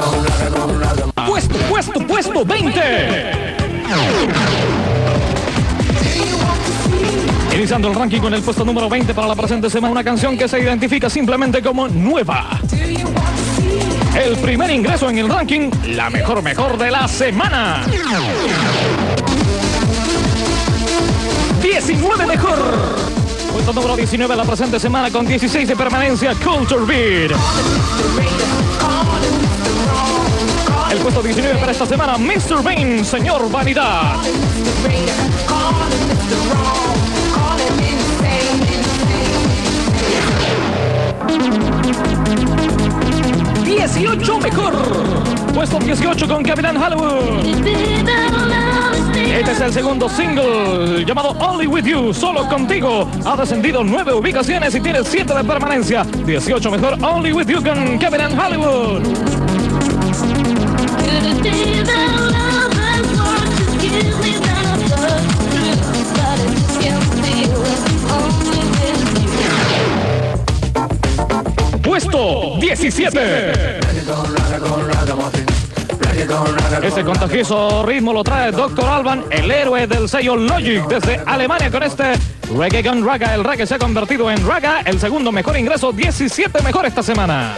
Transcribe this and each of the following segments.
Puesto 20. Iniciando el ranking con el puesto número 20 para la presente semana, una canción que se identifica simplemente como nueva. El primer ingreso en el ranking, la mejor de la semana. 19 mejor. Puesto número 19 la presente semana con 16 de permanencia, Culture Beat. El puesto 19 para esta semana, Mr. Vain, Señor Vanidad. 18 mejor. Puesto 18 con Capitán Hollywood. Este es el segundo single llamado Only With You, Solo Contigo. Ha descendido 9 ubicaciones y tiene 7 de permanencia. 18 mejor, Only With You con Capitán Hollywood. Puesto 17. Este contagioso ritmo lo trae Dr. Alban, el héroe del sello Logic, desde Alemania con este Reggae Gun Raga. El reggae se ha convertido en raga, el segundo mejor ingreso, 17 mejor esta semana.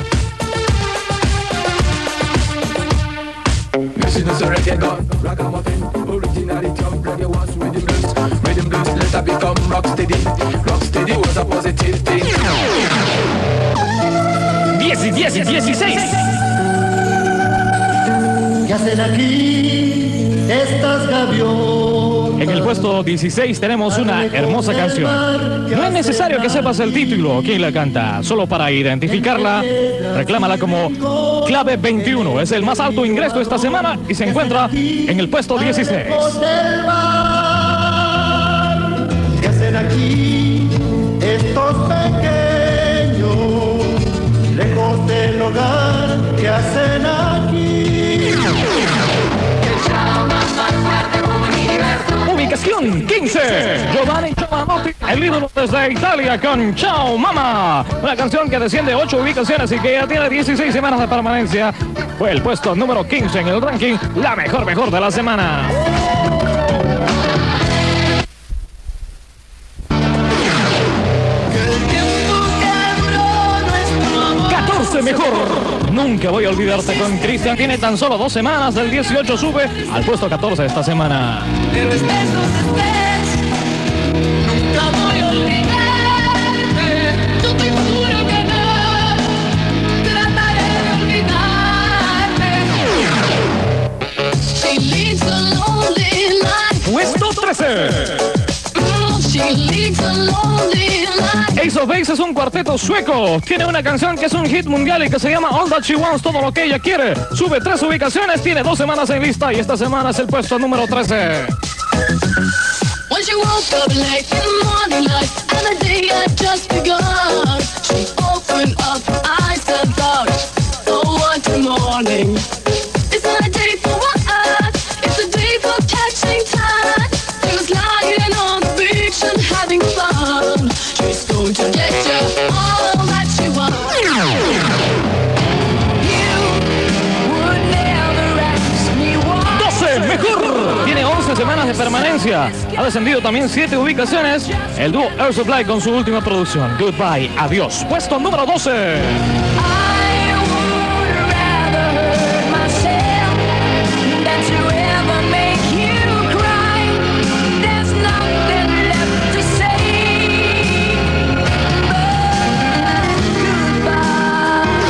Diez y 16. ¿Qué hacen aquí estas gaviotas? En el puesto 16 tenemos una hermosa canción. No es necesario que sepas el título o quién la canta. Solo para identificarla, reclámala como Clave 21. Es el más alto ingreso esta semana y se encuentra en el puesto 16. ¿Qué hacen aquí estos pequeños, lejos del hogar? ¿Qué hacen aquí? Ubicación 15. Giovanni Giovanotti, el ídolo desde Italia con Ciao Mama. Una canción que desciende 8 ubicaciones y que ya tiene 16 semanas de permanencia. Fue el puesto número 15 en el ranking, la mejor de la semana. 14 mejor. Nunca voy a olvidarte con Cristian. Tiene tan solo 2 semanas. Del 18 sube al puesto 14 esta semana. Pero estés donde estés, nunca voy a olvidarte. Yo te juro que no trataré de olvidarte. She leads a lonely life. Puesto 13. She leads a lonely life. Ace of Base es un cuarteto sueco. Tiene una canción que es un hit mundial y que se llama All That She Wants, todo lo que ella quiere. Sube 3 ubicaciones, tiene 2 semanas en lista y esta semana es el puesto número 13. When she woke up late in the morning light and the day had just begun, she opened up her eyes and thought, oh, what a morning. It's not a day for what? It's a day for catching time. She was lying on the beach and having fun. She's going to get you all that she wants. You would never ask me why. 12 mejor. Tiene 11 semanas de permanencia. Ha descendido también 7 ubicaciones. El dúo Air Supply con su última producción, Goodbye, Adiós. Puesto número 12. I would rather hurt myself than to ever make you cry. There's nothing left to say but goodbye.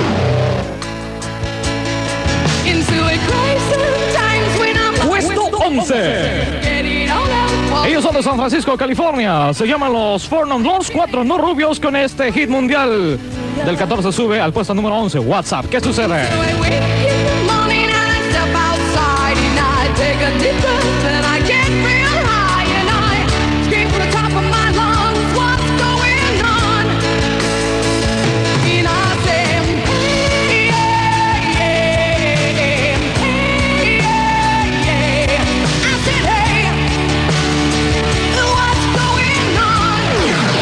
Into a crisis times when I'm Puesto 11. get it all out. Ellos son de San Francisco, California. Se llaman los Four Non Blondes, 4 no rubios con este hit mundial. Del 14 sube al puesto número 11. WhatsApp. ¿Qué sucede? I wake in the morning and I step outside and I take a deep breath and I get real high and I scream from the top of my lungs, what's going on? And I say, hey, yeah, yeah, hey, yeah, yeah. I said, hey, what's going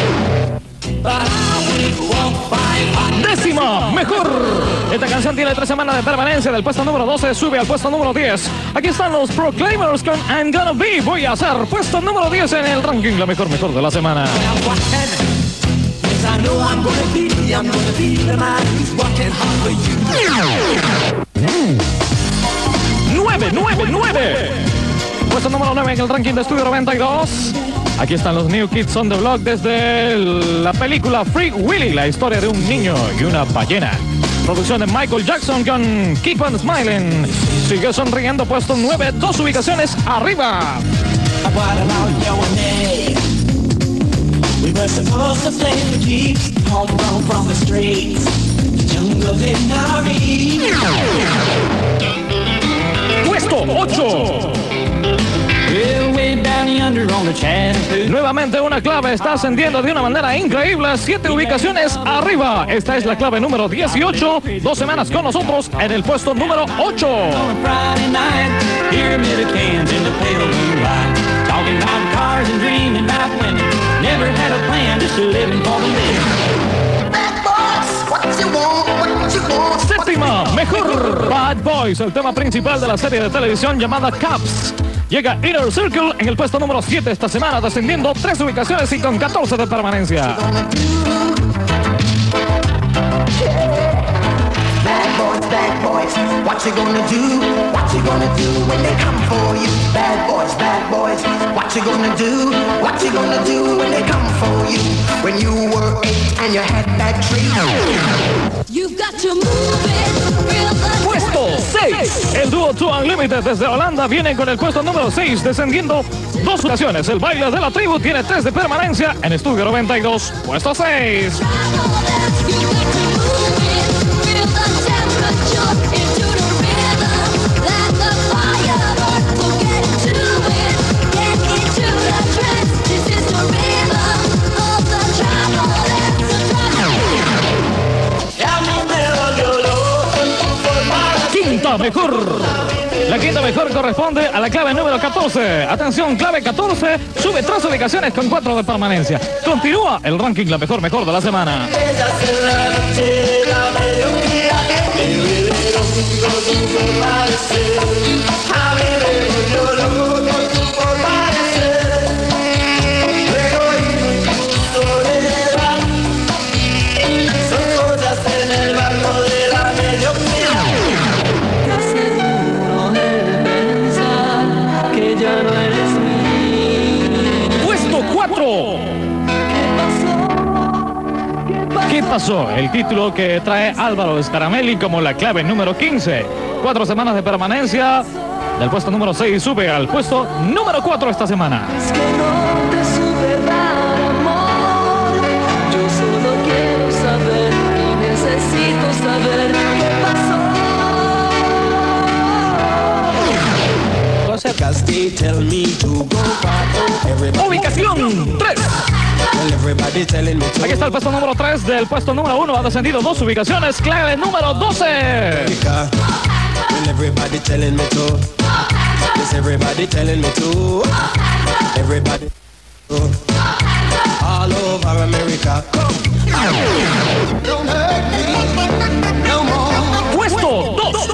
on? Décima mejor. Esta canción tiene 3 semanas semana de permanencia. Del puesto número 12 sube al puesto número 10. Aquí están los Proclaimers con I'm Gonna Be. Voy a hacer puesto número 10 en el ranking, la mejor de la semana. 9. Puesto número 9 en el ranking de Estudio 92. Aquí están los New Kids on the Block desde la película Free Willy, la historia de un niño y una ballena. Producción de Michael Jackson con Keep on Smiling. Sigue sonriendo, puesto 9, 2 ubicaciones arriba. We were supposed to play for keeps, home run from the streets, jungle in our reach. Puesto 8. Nuevamente una clave está ascendiendo de una manera increíble, 7 ubicaciones arriba. Esta es la clave número 18, 2 semanas con nosotros en el puesto número 8. Séptima, mejor. Bad Boys, el tema principal de la serie de televisión llamada Cops. Llega Inner Circle en el puesto número 7 esta semana, descendiendo 3 ubicaciones y con 14 de permanencia. Bad boys, what you gonna do? What you gonna do when they come for you? Bad boys, what you gonna do? What you gonna do when they come for you? When you were 8 and you had that tree. You've got to move it real good. Puesto 6. El dúo Two Unlimited desde Holanda viene con el puesto número 6, descendiendo 2 ocasiones. El baile de la tribu tiene 3 de permanencia en Estudio 92. Puesto 6. Quinta mejor. La quinta mejor corresponde a la clave número 14. Atención, clave 14 sube 3 ubicaciones con 4 de permanencia. Continúa el ranking la mejor de la semana. Puesto 4. ¿Qué pasó? El título que trae Álvaro Scaramelli como la clave número 15. 4 semanas de permanencia. Del puesto número 6 sube al puesto número 4 esta semana. Es que no te supe dar amor. Yo solo quiero saber y necesito saber qué pasó. Ubicación 3. Aquí está el puesto número 3 del puesto número 1. Ha descendido 2 ubicaciones. Clave número 12. All over America. Puesto 2.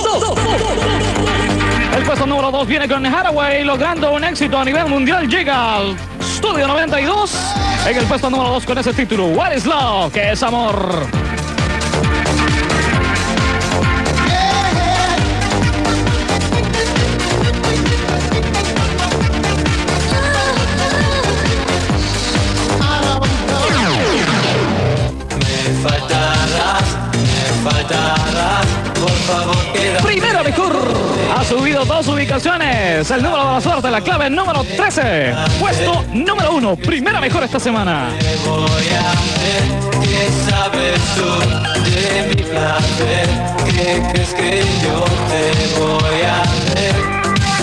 El puesto número 2 viene con Hathaway, logrando un éxito a nivel mundial. Llega al Estudio 92 en el puesto número 2 con ese título. What is Love? ¿Qué es amor? Primera mejor. Ha subido 2 ubicaciones. El número de la suerte, la clave número 13. Puesto número 1. Primera mejor esta semana. ¿Qué voy a hacer? ¿Qué sabes tú de mi placer? ¿Qué crees que yo te voy a hacer?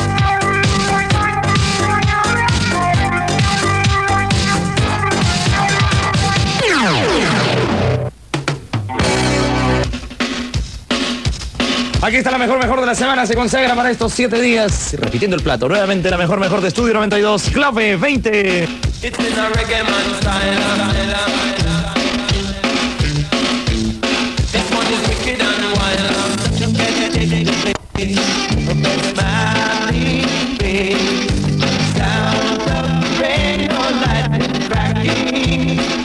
Aquí está la mejor de la semana, se consagra para estos 7 días. Repitiendo el plato, nuevamente la mejor de Estudio 92, clave 20. me.